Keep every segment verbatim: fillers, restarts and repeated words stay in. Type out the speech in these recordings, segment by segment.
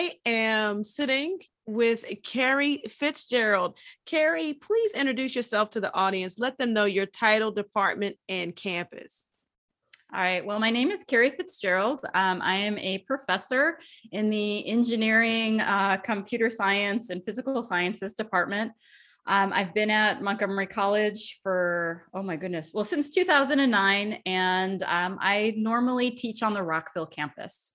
I am sitting with Carrie Fitzgerald. Carrie, please introduce yourself to the audience. Let them know your title, department, and campus. All right. Well, my name is Carrie Fitzgerald. Um, I am a professor in the engineering, uh, computer science, and physical sciences department. Um, I've been at Montgomery College for, oh my goodness, well, since two thousand nine, and um, I normally teach on the Rockville campus.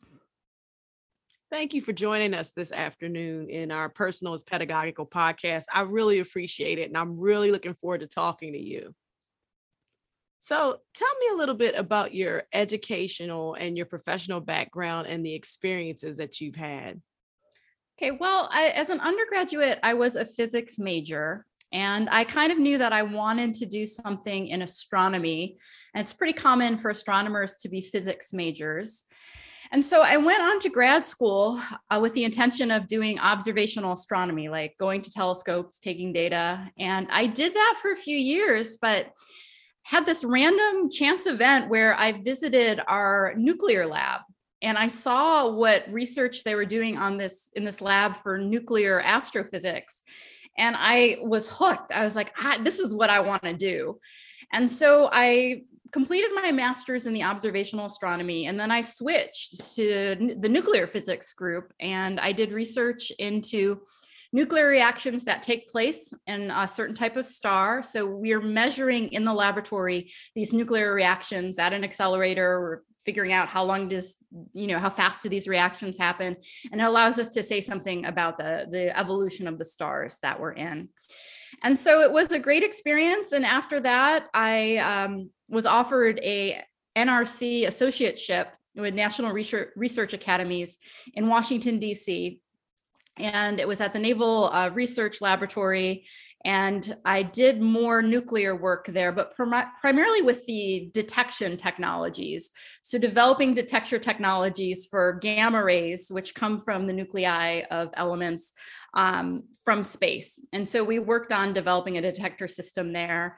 Thank you for joining us this afternoon in our Personal is Pedagogical podcast. I really appreciate it, and I'm really looking forward to talking to you. So tell me a little bit about your educational and your professional background and the experiences that you've had. Okay, well, I, as an undergraduate, I was a physics major, and I kind of knew that I wanted to do something in astronomy. And it's pretty common for astronomers to be physics majors. And so I went on to grad school uh, with the intention of doing observational astronomy, like going to telescopes, taking data. And I did that for a few years, but had this random chance event where I visited our nuclear lab, and I saw what research they were doing on this in this lab for nuclear astrophysics. And I was hooked. I was like, ah, this is what I want to do. And so I completed my master's in the observational astronomy, and then I switched to the nuclear physics group, and I did research into nuclear reactions that take place in a certain type of star. So we're measuring in the laboratory these nuclear reactions at an accelerator. We're figuring out how long does, you know, how fast do these reactions happen? And it allows us to say something about the, the evolution of the stars that we're in. And so it was a great experience. And after that, I um, was offered a N R C associateship with National Research, Research Academies in Washington, D C, and it was at the Naval uh, Research Laboratory. And I did more nuclear work there, but prim- primarily with the detection technologies. So developing detector technologies for gamma rays, which come from the nuclei of elements um, from space. And so we worked on developing a detector system there.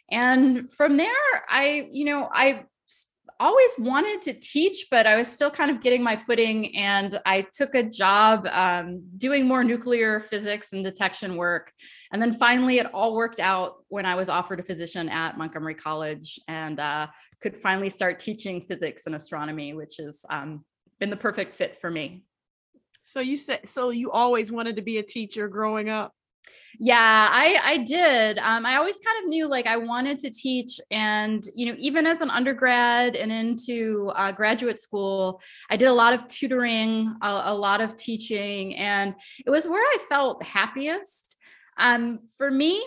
And from there, I, you know, I always wanted to teach, but I was still kind of getting my footing, and I took a job um, doing more nuclear physics and detection work. And then finally it all worked out when I was offered a position at Montgomery College, and uh, could finally start teaching physics and astronomy, which has um, been the perfect fit for me. So you said, so you always wanted to be a teacher growing up? Yeah, I, I did. Um, I always kind of knew like I wanted to teach. And, you know, even as an undergrad and into uh, graduate school, I did a lot of tutoring, a, a lot of teaching, and it was where I felt happiest. Um, for me,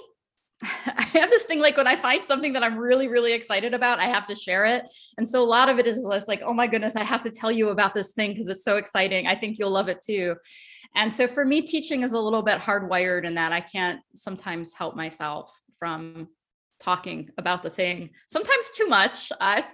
I have this thing like when I find something that I'm really, really excited about, I have to share it. And so a lot of it is less like, oh my goodness, I have to tell you about this thing because it's so exciting. I think you'll love it too. And so for me, teaching is a little bit hardwired in that I can't sometimes help myself from talking about the thing, sometimes too much. I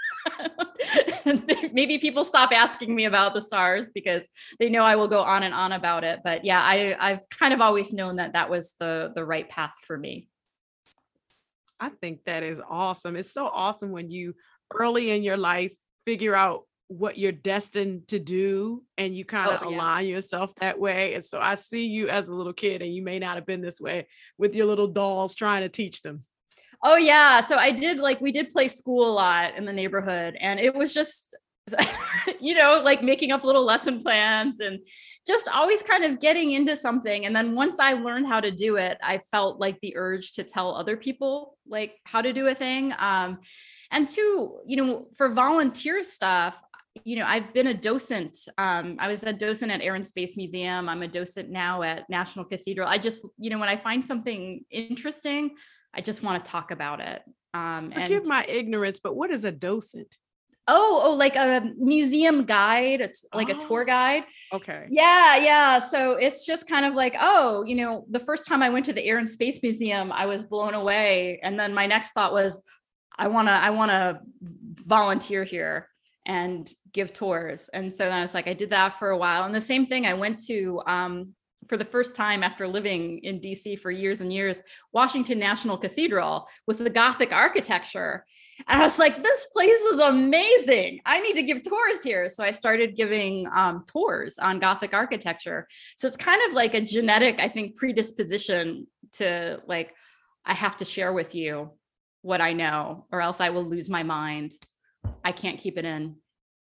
maybe people stop asking me about the stars because they know I will go on and on about it. But yeah, I, I've kind of always known that that was the, the right path for me. I think that is awesome. It's so awesome when you early in your life figure out what you're destined to do, and you kind of Oh, yeah. align yourself that way. And so I see you as a little kid, and you may not have been this way with your little dolls trying to teach them. Oh yeah. So I did like, we did play school a lot in the neighborhood, and it was just, you know, like making up little lesson plans and just always kind of getting into something. And then once I learned how to do it, I felt like the urge to tell other people like how to do a thing. Um, and two, you know, for volunteer stuff, you know, I've been a docent. Um, I was a docent at Air and Space Museum. I'm a docent now at National Cathedral. I just, you know, when I find something interesting, I just want to talk about it. Um, Forgive and my ignorance, but what is a docent? oh, oh, like a museum guide, it's like a tour Oh, guide. okay. Yeah, yeah. So it's just kind of like, oh, you know, the first time I went to the Air and Space Museum, I was blown away. And then my next thought was, I want to, I want to volunteer here and give tours. And so then I was like, I did that for a while. And the same thing, I went to um, for the first time after living in D C for years and years, Washington National Cathedral with the Gothic architecture. And I was like, this place is amazing. I need to give tours here. So I started giving um, tours on Gothic architecture. So it's kind of like a genetic, I think, predisposition to like, I have to share with you what I know, or else I will lose my mind. I can't keep it in.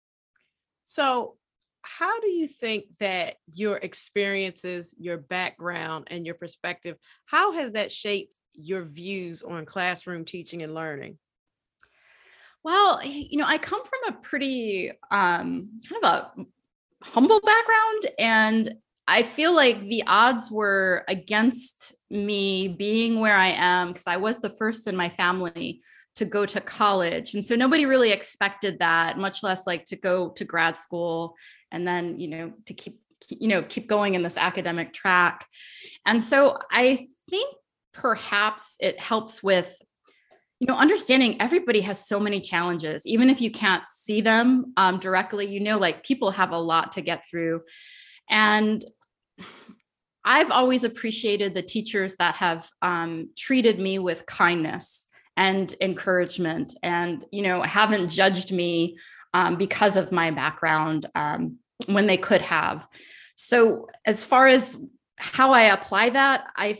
So how do you think that your experiences, your background, and your perspective, how has that shaped your views on classroom teaching and learning? Well, you know, I come from a pretty um, kind of a humble background, and I feel like the odds were against me being where I am because I was the first in my family to go to college. And so nobody really expected that, much less like to go to grad school and then, you know, to keep, you know, keep going in this academic track. And so I think perhaps it helps with, you know, understanding everybody has so many challenges, even if you can't see them um, directly, you know, like people have a lot to get through. And I've always appreciated the teachers that have um, treated me with kindness and encouragement and, you know, haven't judged me um, because of my background um, when they could have. So as far as how I apply that, I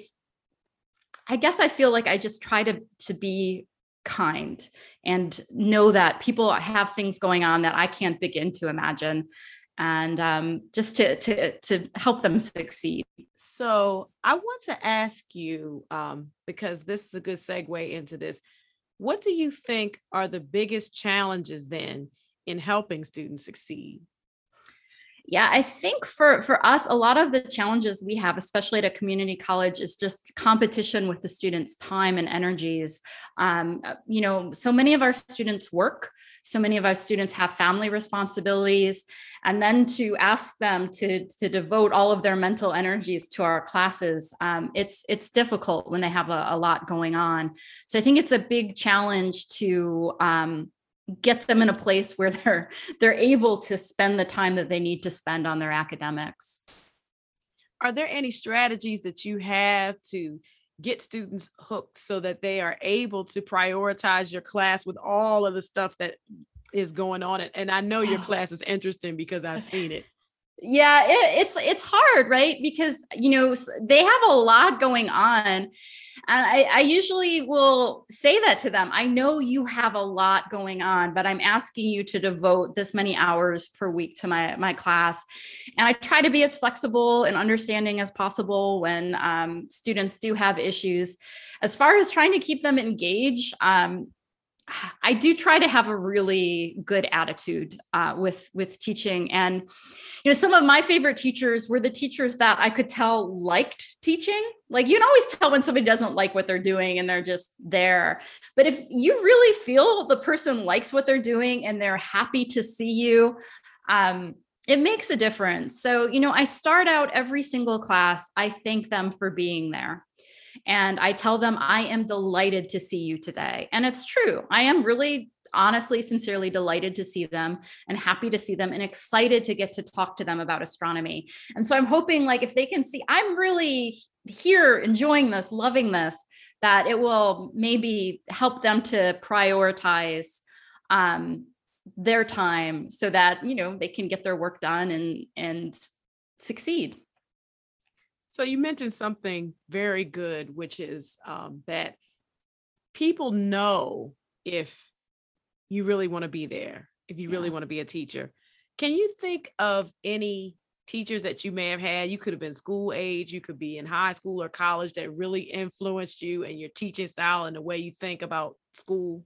I guess I feel like I just try to, to be kind and know that people have things going on that I can't begin to imagine, and um, just to, to, to help them succeed. So I want to ask you, um, because this is a good segue into this, what do you think are the biggest challenges then in helping students succeed? Yeah, I think for, for us, a lot of the challenges we have, especially at a community college, is just competition with the students' time and energies. Um, you know, so many of our students work, so many of our students have family responsibilities, and then to ask them to, to devote all of their mental energies to our classes, um, it's, it's difficult when they have a, a lot going on. So I think it's a big challenge to um, get them in a place where they're they're able to spend the time that they need to spend on their academics. Are there any strategies that you have to get students hooked so that they are able to prioritize your class with all of the stuff that is going on? And I know your class is interesting because I've seen it. Yeah, it, it's it's hard, right? Because, you know, they have a lot going on. And I, I usually will say that to them. I know you have a lot going on, but I'm asking you to devote this many hours per week to my, my class. And I try to be as flexible and understanding as possible when um, students do have issues. As far as trying to keep them engaged, um, I do try to have a really good attitude uh, with, with teaching. And, you know, some of my favorite teachers were the teachers that I could tell liked teaching. Like, you can always tell when somebody doesn't like what they're doing and they're just there. But if you really feel the person likes what they're doing and they're happy to see you, um, it makes a difference. So, you know, I start out every single class, I thank them for being there. And I tell them, I am delighted to see you today. And it's true. I am really, honestly, sincerely delighted to see them and happy to see them and excited to get to talk to them about astronomy. And so I'm hoping, like, if they can see, I'm really here enjoying this, loving this, that it will maybe help them to prioritize um, their time so that, you know, they can get their work done and, and succeed. So you mentioned something very good, which is um, that people know if you really want to be there, if you really Yeah. want to be a teacher. Can you think of any teachers that you may have had? You could have been school age, you could be in high school or college, that really influenced you and your teaching style and the way you think about school?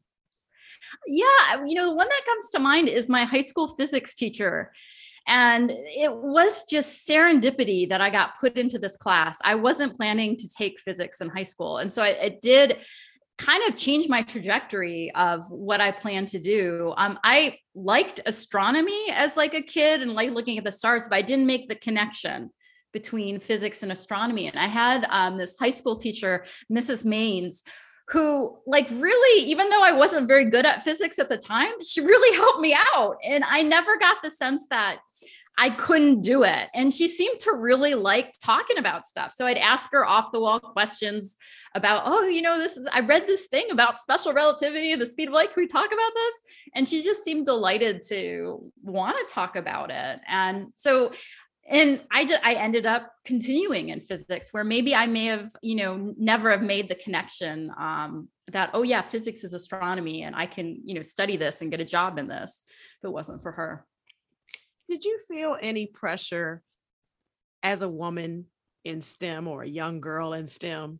Yeah, you know, one that comes to mind is my high school physics teacher. And it was just serendipity that I got put into this class. I wasn't planning to take physics in high school. And so it, it did kind of change my trajectory of what I plan to do. Um, I liked astronomy as like a kid and liked looking at the stars, but I didn't make the connection between physics and astronomy. And I had um, this high school teacher, Missus Maines, who, like, really, even though I wasn't very good at physics at the time, she really helped me out. And I never got the sense that I couldn't do it. And she seemed to really like talking about stuff. So I'd ask her off the wall questions about, oh, you know, this is, I read this thing about special relativity, the speed of light. Can we talk about this? And she just seemed delighted to want to talk about it. And so, and I just, I ended up continuing in physics, where maybe I may have, you know, never have made the connection um, that, oh yeah, physics is astronomy and I can, you know, study this and get a job in this if it wasn't for her. Did you feel any pressure as a woman in STEM or a young girl in STEM?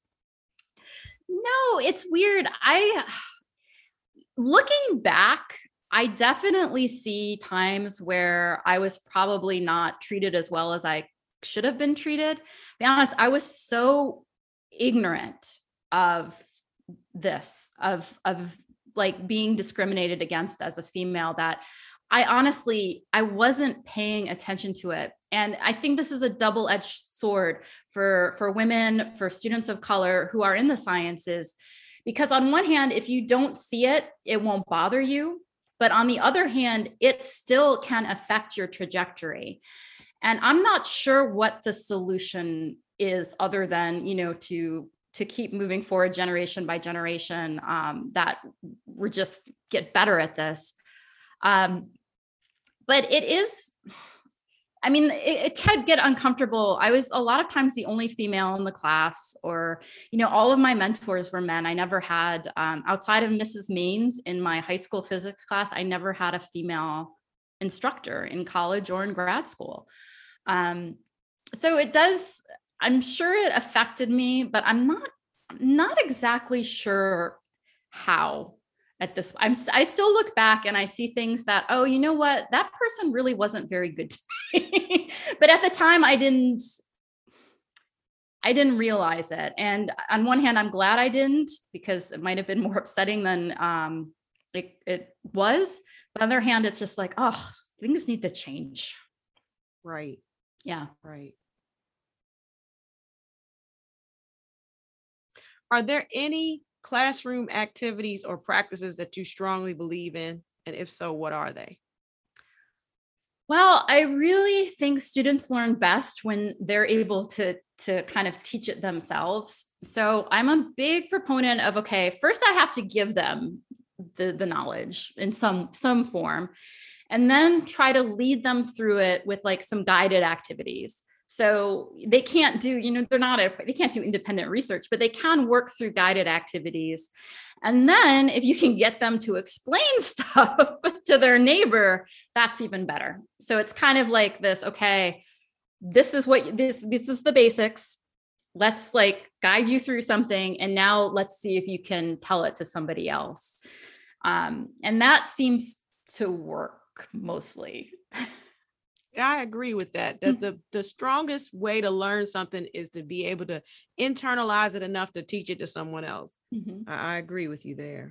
No, it's weird. I, looking back, I definitely see times where I was probably not treated as well as I should have been treated. To be honest, I was so ignorant of this, of, of like being discriminated against as a female, that I honestly, I wasn't paying attention to it. And I think this is a double-edged sword for, for women, for students of color who are in the sciences, because on one hand, if you don't see it, it won't bother you. But on the other hand, it still can affect your trajectory. And I'm not sure what the solution is other than, you know, to, to keep moving forward generation by generation, um, that we're just get better at this. Um, but it is, I mean, it, it can get uncomfortable. I was a lot of times the only female in the class, or, you know, all of my mentors were men. I never had, um, outside of Missus Maines in my high school physics class, I never had a female instructor in college or in grad school. Um, so it does, I'm sure it affected me, but I'm not, not exactly sure how. At this, I'm, I still look back and I see things that, oh, you know what, that person really wasn't very good to me. But at the time, I didn't, I didn't realize it. And on one hand, I'm glad I didn't, because it might have been more upsetting than um, it, it was. But on the other hand, it's just like, oh, things need to change. Right. Yeah. Right. Are there any classroom activities or practices that you strongly believe in? And if so, what are they? Well, I really think students learn best when they're able to, to kind of teach it themselves. So I'm a big proponent of, okay, first I have to give them the, the knowledge in some, some form, and then try to lead them through it with like some guided activities. So they can't do, you know, they're not, a, they can't do independent research, but they can work through guided activities. And then if you can get them to explain stuff to their neighbor, that's even better. So it's kind of like this, okay, this is what, this, this is the basics. Let's like guide you through something. And now let's see if you can tell it to somebody else. Um, and that seems to work mostly. I agree with that. That the, the strongest way to learn something is to be able to internalize it enough to teach it to someone else. Mm-hmm. I, I agree with you there.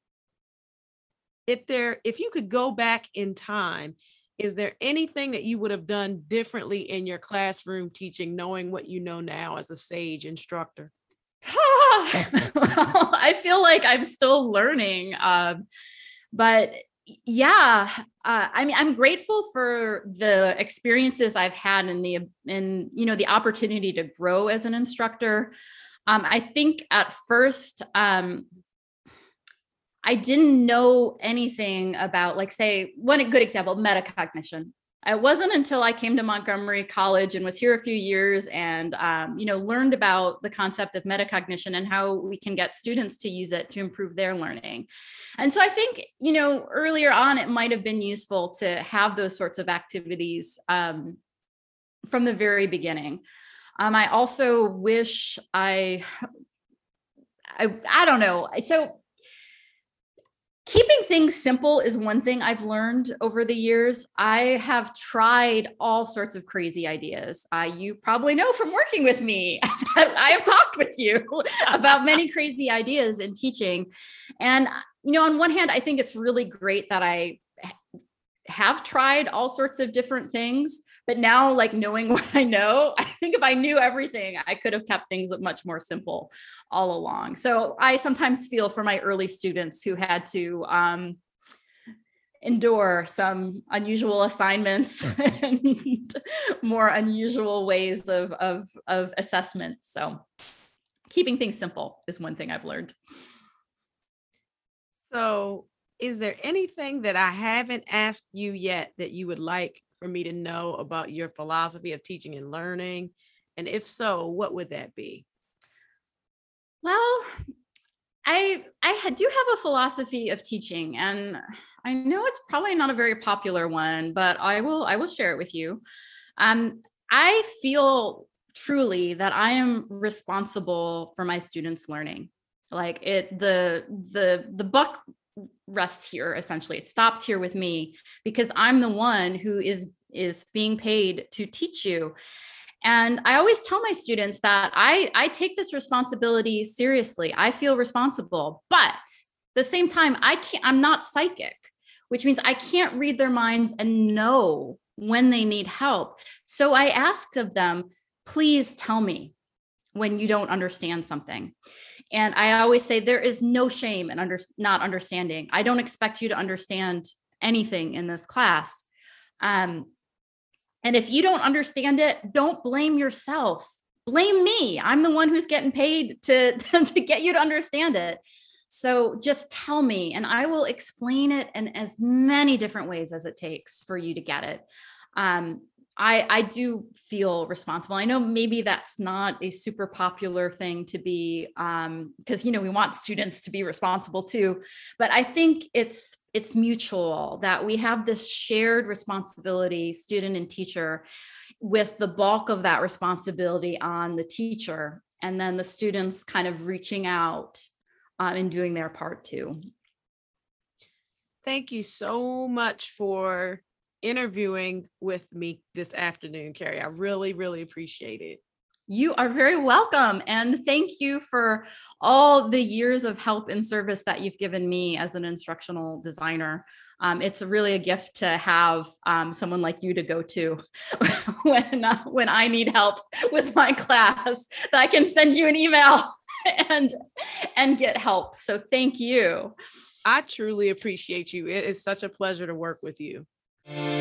If there, if you could go back in time, is there anything that you would have done differently in your classroom teaching, knowing what you know now as a sage instructor? Well, I feel like I'm still learning, um, but yeah, uh, I mean, I'm grateful for the experiences I've had and the, and, you know, the opportunity to grow as an instructor. Um, I think at first, um, I didn't know anything about, like, say, one good example, metacognition. It wasn't until I came to Montgomery College and was here a few years and, um, you know, learned about the concept of metacognition and how we can get students to use it to improve their learning. And so I think, you know, earlier on, it might have been useful to have those sorts of activities um, from the very beginning. Um, I also wish I, I, I don't know. So keeping things simple is one thing I've learned over the years. I have tried all sorts of crazy ideas. Uh, you probably know from working with me that I have talked with you about many crazy ideas in teaching. And, you know, on one hand, I think it's really great that I have tried all sorts of different things, but now, like, knowing what I know, I think if I knew everything, I could have kept things much more simple all along. So I sometimes feel for my early students who had to, um, endure some unusual assignments and more unusual ways of, of, of assessment. So keeping things simple is one thing I've learned. So, is there anything that I haven't asked you yet that you would like for me to know about your philosophy of teaching and learning? And if so, what would that be? Well, I I do have a philosophy of teaching, and I know it's probably not a very popular one, but I will I will share it with you. Um, I feel truly that I am responsible for my students' learning. Like it, the the the buck rests here. Essentially, it stops here with me because I'm the one who is is being paid to teach you. And I always tell my students that I, I take this responsibility seriously. I feel responsible, but at the same time, I can't, I'm not psychic, which means I can't read their minds and know when they need help. So I ask of them, please tell me when you don't understand something. And I always say there is no shame in under, not understanding. I don't expect you to understand anything in this class. Um, And if you don't understand it, don't blame yourself. Blame me. I'm the one who's getting paid to, to get you to understand it. So just tell me, and I will explain it in as many different ways as it takes for you to get it. Um, I, I do feel responsible. I know maybe that's not a super popular thing to be, um, because, you know, we want students to be responsible too, but I think it's, it's mutual that we have this shared responsibility, student and teacher, with the bulk of that responsibility on the teacher, and then the students kind of reaching out uh, and doing their part too. Thank you so much for interviewing with me this afternoon, Carrie. I really, really appreciate it. You are very welcome. And thank you for all the years of help and service that you've given me as an instructional designer. Um, it's really a gift to have um, someone like you to go to when, uh, when I need help with my class, that I can send you an email and, and get help. So thank you. I truly appreciate you. It is such a pleasure to work with you.